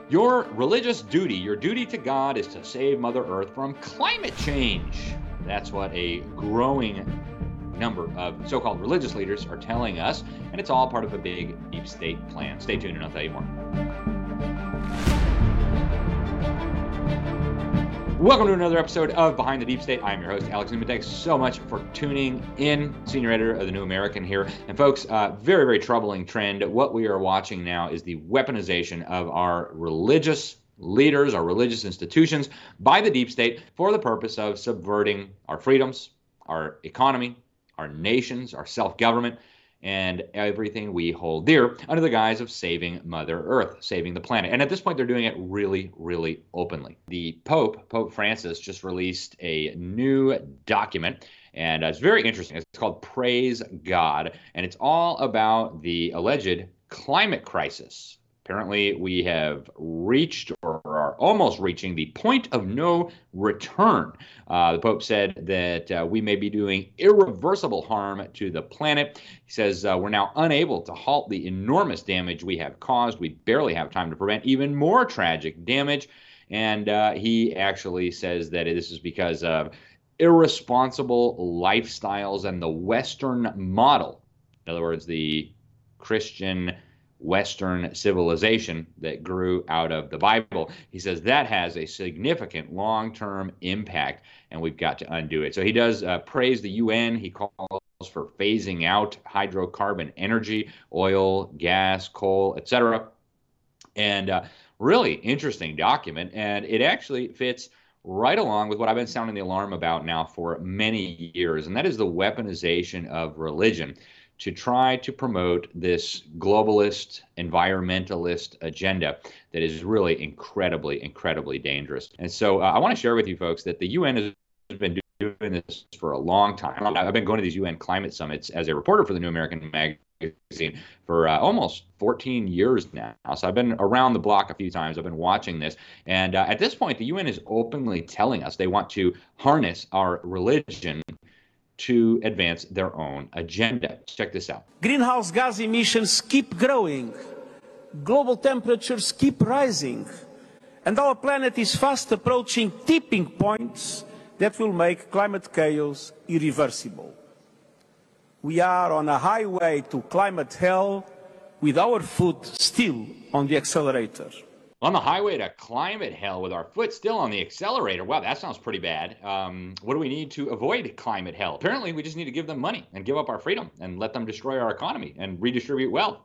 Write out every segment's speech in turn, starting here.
Your religious duty, your duty to God, is to save Mother Earth from climate change. That's what a growing number of so-called religious leaders are telling us, and it's all part of a big deep state plan. Stay tuned and I'll tell you more. Welcome to another episode of Behind the Deep State. I'm your host, Alex Newman. Thanks so much for tuning in. Senior editor of the New American here. And folks, very, very troubling trend. What we are watching now is the weaponization of our religious leaders, our religious institutions by the deep state for the purpose of subverting our freedoms, our economy, our nations, our self-government, and everything we hold dear under the guise of saving Mother Earth, saving the planet. And at this point, they're doing it really, really openly. The Pope Francis, just released a new document, and it's very interesting. It's called Praise God, and it's all about the alleged climate crisis. Apparently, we have reached or are almost reaching the point of no return. The Pope said that we may be doing irreversible harm to the planet. He says we're now unable to halt the enormous damage we have caused. We barely have time to prevent even more tragic damage. And he actually says that this is because of irresponsible lifestyles and the Western model. In other words, the Christian Western civilization that grew out of the Bible. He says that has a significant long-term impact, and we've got to undo it. So he does praise the UN. He calls for phasing out hydrocarbon energy, oil, gas, coal, etc. And really interesting document, and it actually fits right along with what I've been sounding the alarm about now for many years, and that is the weaponization of religion to try to promote this globalist, environmentalist agenda that is really incredibly, incredibly dangerous. And so I want to share with you folks that the UN has been doing this for a long time. I've been going to these UN climate summits as a reporter for the New American Magazine for almost 14 years now. So I've been around the block a few times. I've been watching this. And at this point, the UN is openly telling us they want to harness our religion to advance their own agenda. Check this out. Greenhouse gas emissions keep growing. Global temperatures keep rising. And our planet is fast approaching tipping points that will make climate chaos irreversible. We are on a highway to climate hell with our foot still on the accelerator. On the highway to climate hell with our foot still on the accelerator. Wow, that sounds pretty bad. What do we need to avoid climate hell? Apparently, we just need to give them money and give up our freedom and let them destroy our economy and redistribute wealth.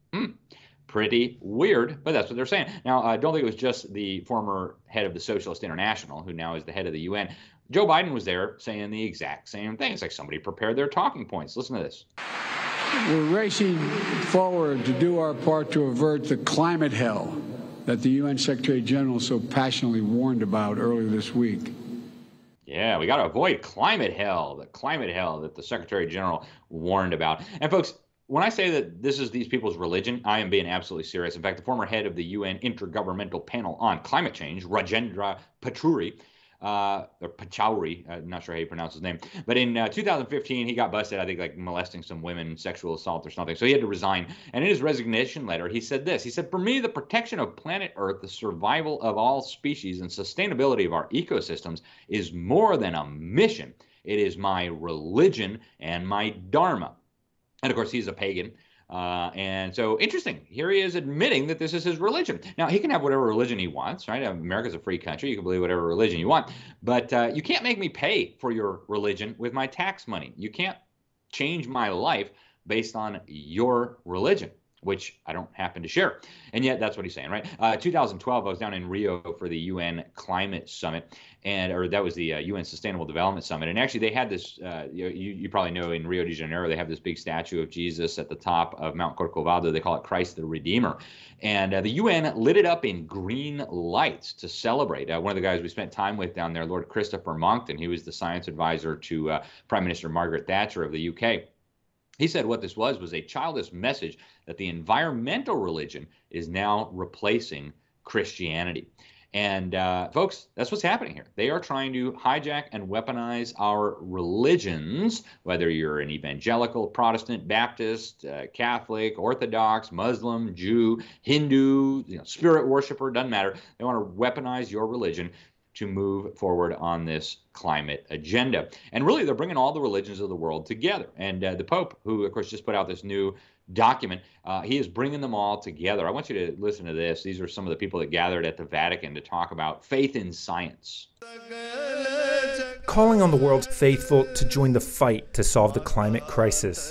Pretty weird, but that's what they're saying. Now, I don't think it was just the former head of the Socialist International, who now is the head of the UN. Joe Biden was there saying the exact same thing. It's like somebody prepared their talking points. Listen to this. We're racing forward to do our part to avert the climate hell that the UN Secretary General so passionately warned about earlier this week. Yeah, we got to avoid climate hell, the climate hell that the Secretary General warned about. And folks, when I say that this is these people's religion, I am being absolutely serious. In fact, the former head of the UN Intergovernmental Panel on Climate Change, Rajendra Pachauri, I'm not sure how you pronounce his name, but in 2015 he got busted, I think, like molesting some women, sexual assault or something, so he had to resign. And in his resignation letter he said this. He said, "For me, the protection of planet Earth, the survival of all species, and sustainability of our ecosystems is more than a mission. It is my religion and my dharma." And of course he's a pagan. And so interesting. Here he is admitting that this is his religion. Now, he can have whatever religion he wants, right? America's a free country. You can believe whatever religion you want. But you can't make me pay for your religion with my tax money. You can't change my life based on your religion, which I don't happen to share. And yet that's what he's saying, right? 2012, I was down in Rio for the UN Climate Summit, or that was the UN Sustainable Development Summit. And actually they had this, you probably know, in Rio de Janeiro, they have this big statue of Jesus at the top of Mount Corcovado. They call it Christ the Redeemer. And the UN lit it up in green lights to celebrate. One of the guys we spent time with down there, Lord Christopher Monckton, he was the science advisor to Prime Minister Margaret Thatcher of the UK. He said what this was a childish message that the environmental religion is now replacing Christianity. And folks, that's what's happening here. They are trying to hijack and weaponize our religions, whether you're an evangelical, Protestant, Baptist, Catholic, Orthodox, Muslim, Jew, Hindu, spirit worshiper, doesn't matter. They want to weaponize your religion to move forward on this climate agenda. And really, they're bringing all the religions of the world together. And the Pope, who, of course, just put out this new document, he is bringing them all together. I want you to listen to this. These are some of the people that gathered at the Vatican to talk about faith in science. Calling on the world's faithful to join the fight to solve the climate crisis.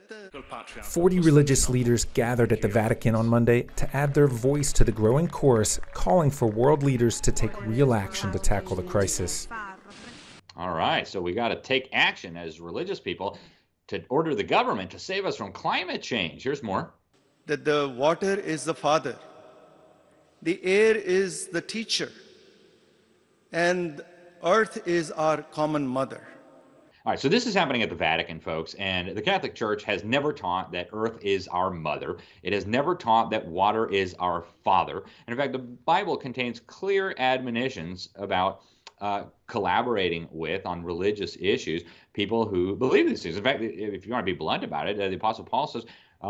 40 religious leaders gathered at the Vatican on Monday to add their voice to the growing chorus calling for world leaders to take real action to tackle the crisis. All right, so we got to take action as religious people to order the government to save us from climate change. Here's more. That the water is the father, the air is the teacher, and earth is our common mother. All right, so this is happening at the Vatican, folks, and the Catholic Church has never taught that earth is our mother. It has never taught that water is our father. And in fact, the Bible contains clear admonitions about collaborating with, on religious issues, people who believe these things. In fact, if you want to be blunt about it, the Apostle Paul says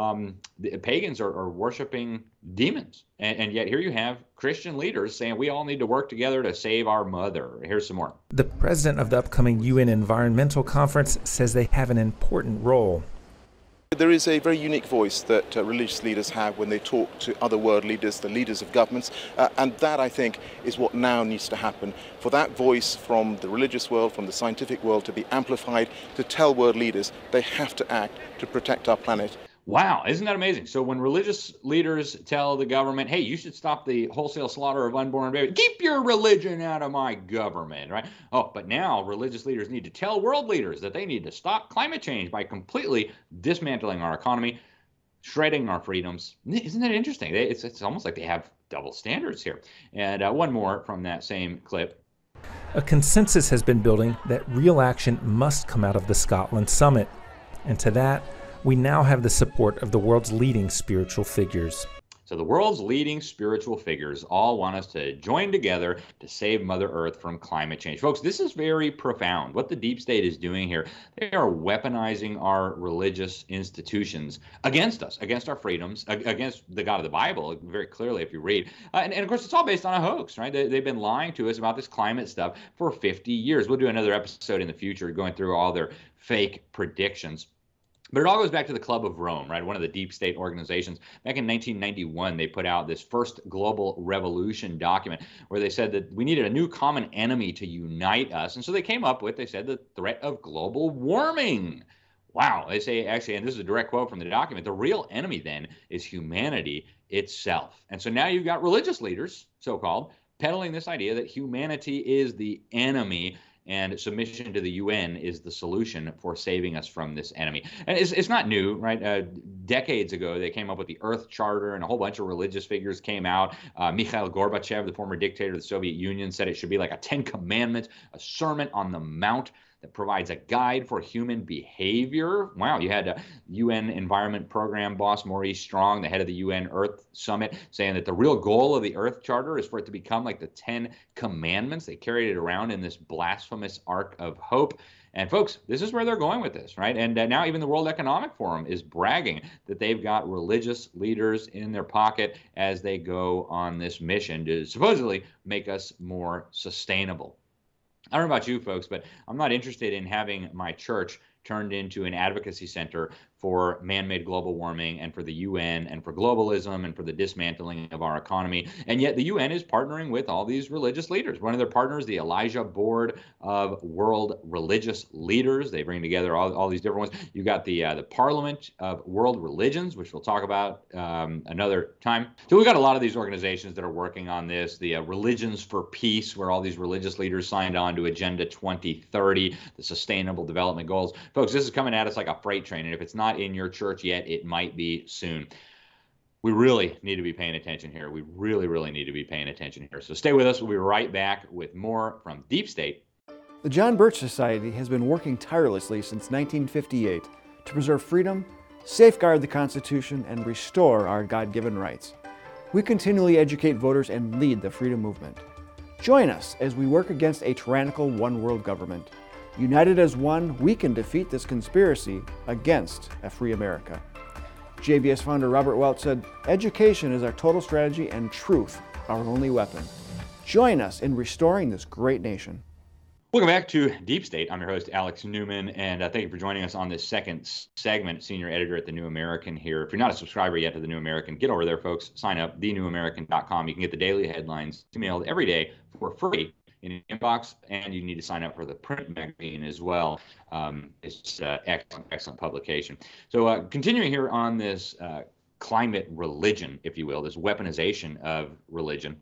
the pagans are worshiping demons. And yet here you have Christian leaders saying we all need to work together to save our mother. Here's some more. The president of the upcoming UN Environmental Conference says they have an important role. There is a very unique voice that religious leaders have when they talk to other world leaders, the leaders of governments, and that, I think, is what now needs to happen. For that voice from the religious world, from the scientific world, to be amplified, to tell world leaders they have to act to protect our planet. Wow, isn't that amazing? So when religious leaders tell the government, hey, you should stop the wholesale slaughter of unborn babies, keep your religion out of my government, right? Oh, but now religious leaders need to tell world leaders that they need to stop climate change by completely dismantling our economy, shredding our freedoms. Isn't that interesting? It's almost like they have double standards here. And one more from that same clip. A consensus has been building that real action must come out of the Scotland summit. And to that, we now have the support of the world's leading spiritual figures. So the world's leading spiritual figures all want us to join together to save Mother Earth from climate change. Folks, this is very profound. What the deep state is doing here, they are weaponizing our religious institutions against us, against our freedoms, against the God of the Bible, very clearly if you read. And of course, it's all based on a hoax, right? They've been lying to us about this climate stuff for 50 years. We'll do another episode in the future going through all their fake predictions. But it all goes back to the Club of Rome, right? One of the deep state organizations. Back in 1991, they put out this first global revolution document where they said that we needed a new common enemy to unite us. And so they came up with, they said, the threat of global warming. Wow. They say, actually, and this is a direct quote from the document, the real enemy then is humanity itself. And so now you've got religious leaders, so-called, peddling this idea that humanity is the enemy and submission to the UN is the solution for saving us from this enemy. And it's not new, right? Decades ago, they came up with the Earth Charter, and a whole bunch of religious figures came out. Mikhail Gorbachev, the former dictator of the Soviet Union, said it should be like a 10 Commandments, a Sermon on the Mount that provides a guide for human behavior. Wow, you had a UN Environment Program boss, Maurice Strong, the head of the UN Earth Summit, saying that the real goal of the Earth Charter is for it to become like the 10 Commandments. They carried it around in this blasphemous Ark of Hope. And folks, this is where they're going with this, right? And now even the World Economic Forum is bragging that they've got religious leaders in their pocket as they go on this mission to supposedly make us more sustainable. I don't know about you folks, but I'm not interested in having my church turned into an advocacy center for man-made global warming and for the UN and for globalism and for the dismantling of our economy. And yet the UN is partnering with all these religious leaders. One of their partners, the Elijah Board of World Religious Leaders. They bring together all these different ones. You got the Parliament of World Religions, which we'll talk about another time. So we've got a lot of these organizations that are working on this. The Religions for Peace, where all these religious leaders signed on to Agenda 2030, the Sustainable Development Goals. Folks, this is coming at us like a freight train, and if it's not in your church yet, it might be soon. We really need to be paying attention here. We really, really need to be paying attention here. So stay with us. We'll be right back with more from Deep State. The John Birch Society has been working tirelessly since 1958 to preserve freedom, safeguard the Constitution, and restore our God-given rights. We continually educate voters and lead the freedom movement. Join us as we work against a tyrannical one-world government. United as one, we can defeat this conspiracy against a free America. JVS founder Robert Welch said, "Education is our total strategy and truth our only weapon." Join us in restoring this great nation. Welcome back to Deep State. I'm your host, Alex Newman, and thank you for joining us on this second segment, senior editor at The New American here. If you're not a subscriber yet to The New American, get over there, folks. Sign up, thenewamerican.com. You can get the daily headlines emailed every day for free in your inbox, and you need to sign up for the print magazine as well. It's excellent publication. So continuing here on this climate religion, if you will, this weaponization of religion.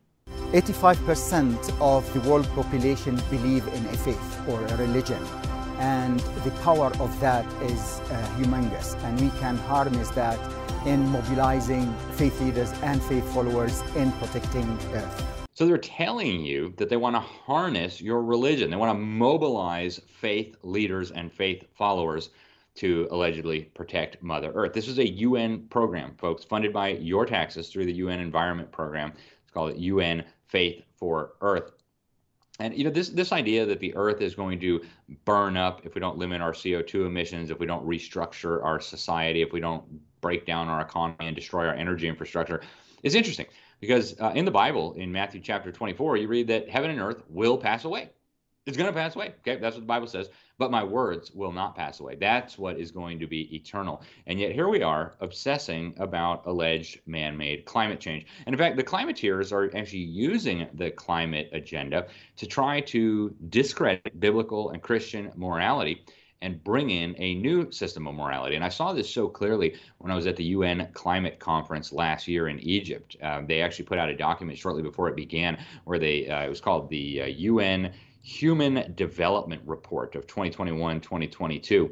85% of the world population believe in a faith or a religion, and the power of that is humongous, and we can harness that in mobilizing faith leaders and faith followers in protecting Earth. So they're telling you that they want to harness your religion. They want to mobilize faith leaders and faith followers to allegedly protect Mother Earth. This is a UN program, folks, funded by your taxes through the UN Environment Program. It's called UN Faith for Earth. And you know, this idea that the Earth is going to burn up if we don't limit our CO2 emissions, if we don't restructure our society, if we don't break down our economy and destroy our energy infrastructure, is interesting. Because in the Bible, in Matthew chapter 24, you read that heaven and earth will pass away. It's going to pass away. Okay, that's what the Bible says. But my words will not pass away. That's what is going to be eternal. And yet here we are obsessing about alleged man-made climate change. And in fact, the climateers are actually using the climate agenda to try to discredit biblical and Christian morality and bring in a new system of morality. And I saw this so clearly when I was at the UN Climate Conference last year in Egypt. They actually put out a document shortly before it began where it was called the UN Human Development Report of 2021-2022.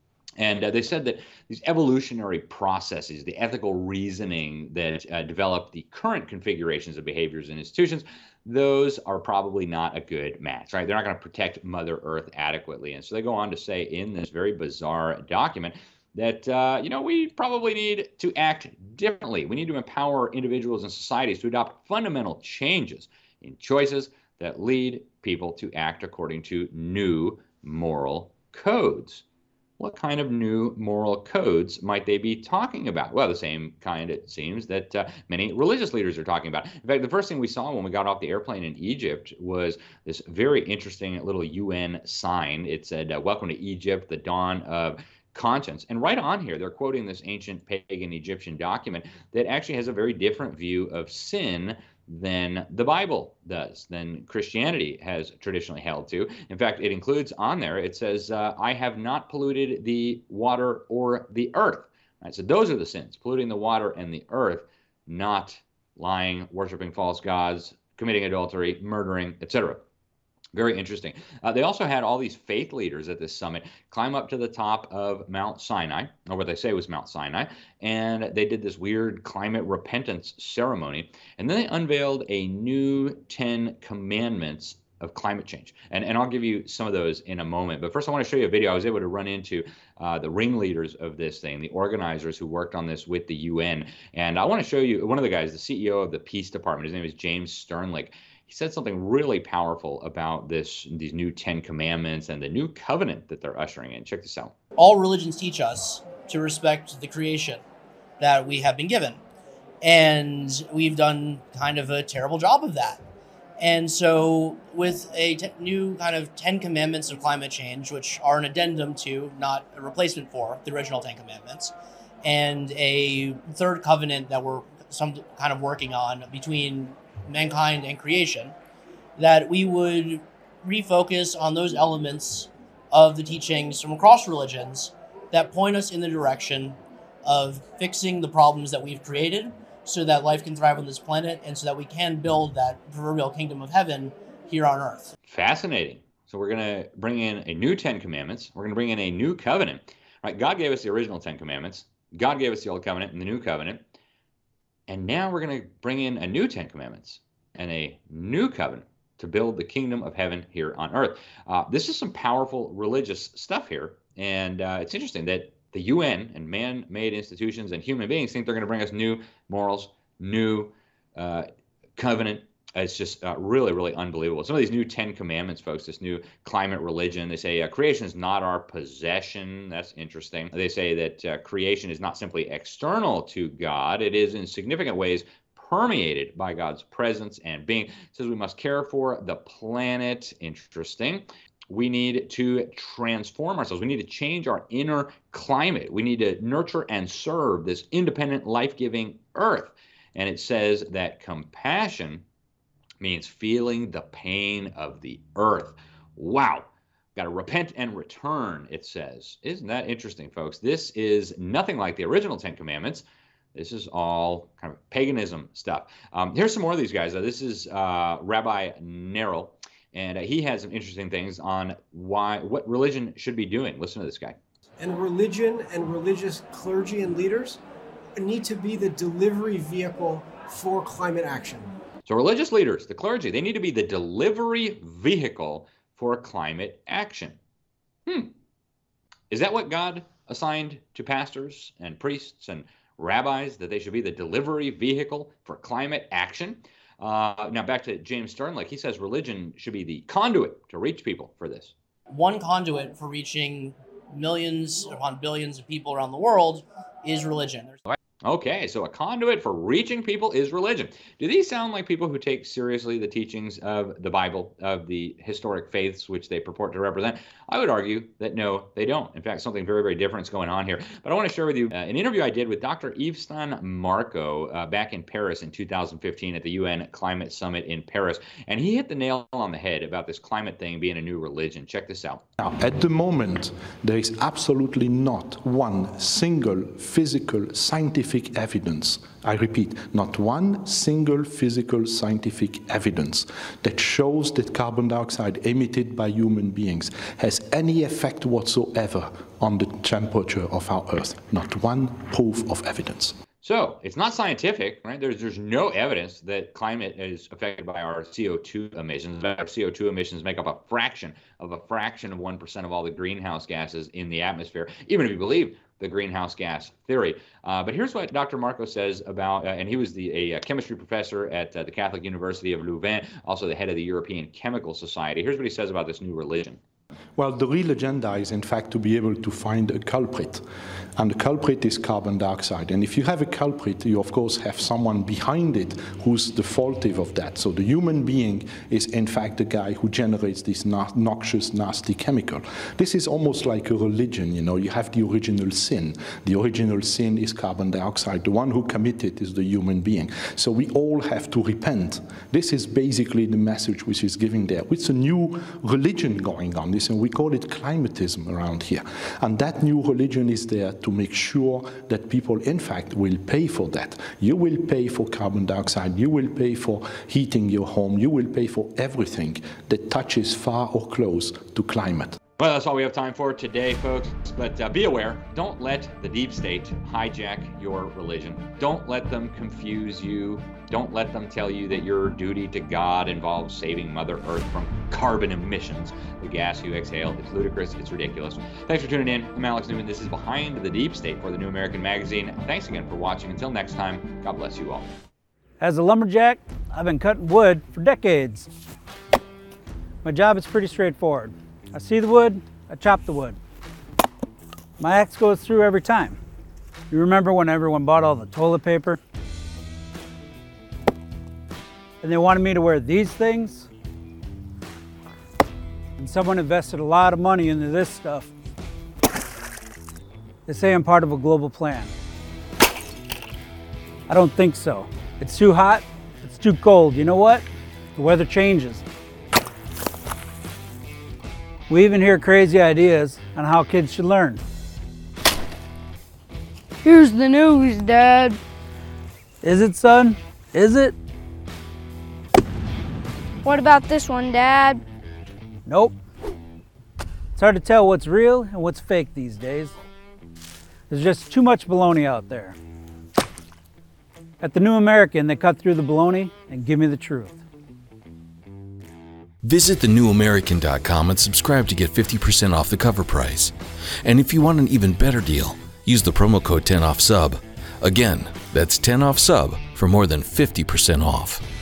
And they said that these evolutionary processes, the ethical reasoning that developed the current configurations of behaviors and institutions, those are probably not a good match, right? They're not going to protect Mother Earth adequately. And so they go on to say in this very bizarre document that, we probably need to act differently. We need to empower individuals and societies to adopt fundamental changes in choices that lead people to act according to new moral codes. What kind of new moral codes might they be talking about? Well, the same kind, it seems, that many religious leaders are talking about. In fact, the first thing we saw when we got off the airplane in Egypt was this very interesting little UN sign. It said, "Welcome to Egypt, the dawn of conscience." And right on here, they're quoting this ancient pagan Egyptian document that actually has a very different view of sin than the Bible does, than Christianity has traditionally held to. In fact, it includes on there, it says, "I have not polluted the water or the earth." Right, so those are the sins, polluting the water and the earth, not lying, worshiping false gods, committing adultery, murdering, etc. Very interesting. They also had all these faith leaders at this summit climb up to the top of Mount Sinai, or what they say was Mount Sinai, and they did this weird climate repentance ceremony. And then they unveiled a new 10 commandments of climate change. And I'll give you some of those in a moment. But first, I want to show you a video. I was able to run into the ringleaders of this thing, the organizers who worked on this with the UN. And I want to show you one of the guys, the CEO of the Peace Department. His name is James Sternlich. He said something really powerful about these new 10 commandments and the new covenant that they're ushering in. Check this out. All religions teach us to respect the creation that we have been given. And we've done kind of a terrible job of that. And so with a new kind of 10 commandments of climate change, which are an addendum to, not a replacement for, the original 10 commandments, and a third covenant that we're some kind of working on between mankind and creation, that we would refocus on those elements of the teachings from across religions that point us in the direction of fixing the problems that we've created so that life can thrive on this planet and so that we can build that proverbial kingdom of heaven here on earth. Fascinating. So we're going to bring in a new 10 commandments. We're going to bring in a new covenant. Right? God gave us the original 10 commandments. God gave us the old covenant and the new covenant. And now we're going to bring in a new 10 commandments and a new covenant to build the kingdom of heaven here on earth. This is some powerful religious stuff here. And it's interesting that the UN and man-made institutions and human beings think they're going to bring us new morals, new covenant, It's just really, really unbelievable. Some of these new 10 commandments, folks, this new climate religion, they say creation is not our possession. That's interesting. They say that creation is not simply external to God. It is in significant ways permeated by God's presence and being. It says we must care for the planet. Interesting. We need to transform ourselves. We need to change our inner climate. We need to nurture and serve this independent, life-giving earth. And it says that compassion means feeling the pain of the earth. Wow. Got to repent and return, it says. Isn't that interesting, folks? This is nothing like the original 10 Commandments. This is all kind of paganism stuff. Here's some more of these guys. This is Rabbi Nerel, and he has some interesting things on what religion should be doing. Listen to this guy. And religion and religious clergy and leaders need to be the delivery vehicle for climate action. So religious leaders, the clergy, they need to be the delivery vehicle for climate action. Is that what God assigned to pastors and priests and rabbis, that they should be the delivery vehicle for climate action? Now back to James Sternlich. He says religion should be the conduit to reach people for this. One conduit for reaching millions upon billions of people around the world is religion. Okay, so a conduit for reaching people is religion. Do these sound like people who take seriously the teachings of the Bible, of the historic faiths which they purport to represent? I would argue that no, they don't. In fact, something very, very different is going on here. But I want to share with you an interview I did with Dr. Yveston Marco back in Paris in 2015 at the UN Climate Summit in Paris. And he hit the nail on the head about this climate thing being a new religion. Check this out. Now, at the moment, there is absolutely not one single physical scientific evidence, I repeat, not one single physical scientific evidence that shows that carbon dioxide emitted by human beings has any effect whatsoever on the temperature of our Earth. Not one proof of evidence. So it's not scientific, right? There's no evidence that climate is affected by our CO2 emissions. Our CO2 emissions make up a fraction of 1% of all the greenhouse gases in the atmosphere, even if you believe the greenhouse gas theory. But here's what Dr. Marco says about, and he was a chemistry professor at the Catholic University of Louvain, also the head of the European Chemical Society. Here's what he says about this new religion. Well, the real agenda is, in fact, to be able to find a culprit. And the culprit is carbon dioxide. And if you have a culprit, you, of course, have someone behind it who's the faulty of that. So the human being is, in fact, the guy who generates this noxious, nasty chemical. This is almost like a religion, you know. You have the original sin. The original sin is carbon dioxide. The one who committed is the human being. So we all have to repent. This is basically the message which is given there. It's a new religion going on. And we call it climatism around here. And that new religion is there to make sure that people, in fact, will pay for that. You will pay for carbon dioxide. You will pay for heating your home. You will pay for everything that touches far or close to climate. Well, that's all we have time for today, folks. But be aware, don't let the deep state hijack your religion. Don't let them confuse you. Don't let them tell you that your duty to God involves saving Mother Earth from carbon emissions, the gas you exhale. It's ludicrous. It's ridiculous. Thanks for tuning in. I'm Alex Newman. This is Behind the Deep State for the New American Magazine. Thanks again for watching. Until next time, God bless you all. As a lumberjack, I've been cutting wood for decades. My job is pretty straightforward. I see the wood, I chop the wood. My axe goes through every time. You remember when everyone bought all the toilet paper? And they wanted me to wear these things? And someone invested a lot of money into this stuff. They say I'm part of a global plan. I don't think so. It's too hot, it's too cold. You know what? The weather changes. We even hear crazy ideas on how kids should learn. Here's the news, Dad. Is it, son? Is it? What about this one, Dad? Nope. It's hard to tell what's real and what's fake these days. There's just too much baloney out there. At the New American, they cut through the baloney and give me the truth. Visit thenewamerican.com and subscribe to get 50% off the cover price. And if you want an even better deal, use the promo code 10OFFSUB. Again, that's 10OFFSUB for more than 50% off.